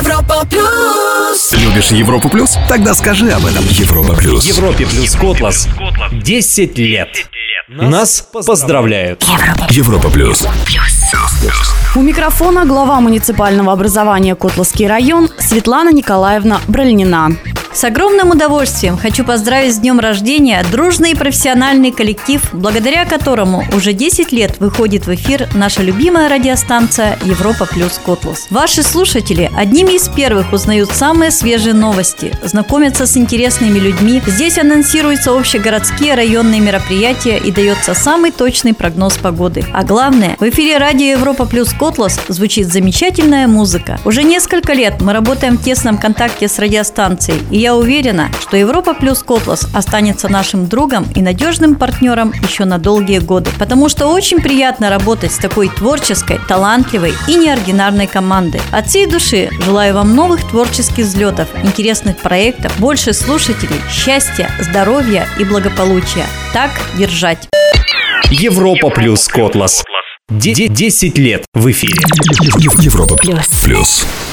Европа плюс. Любишь Европу плюс? Тогда скажи об этом. Европа плюс. Европе плюс Котлас 10 лет. Нас поздравляют. Европа плюс. У микрофона глава муниципального образования Котласский район Светлана Николаевна Бральнина. С огромным удовольствием хочу поздравить с днем рождения дружный и профессиональный коллектив, благодаря которому уже 10 лет выходит в эфир наша любимая радиостанция Европа плюс Котлас. Ваши слушатели одними из первых узнают самые свежие новости, знакомятся с интересными людьми. Здесь анонсируются общегородские районные мероприятия и дается самый точный прогноз погоды. А главное, в эфире радио Европа плюс Котлас звучит замечательная музыка. Уже несколько лет мы работаем в тесном контакте с радиостанцией, и я уверена, что Европа плюс Котлас останется нашим другом и надежным партнером еще на долгие годы. Потому что очень приятно работать с такой творческой, талантливой и неординарной командой. От всей души желаю вам новых творческих взлетов, интересных проектов, больше слушателей, счастья, здоровья и благополучия. Так держать. Европа плюс Котлас 10 лет в эфире. Европа плюс.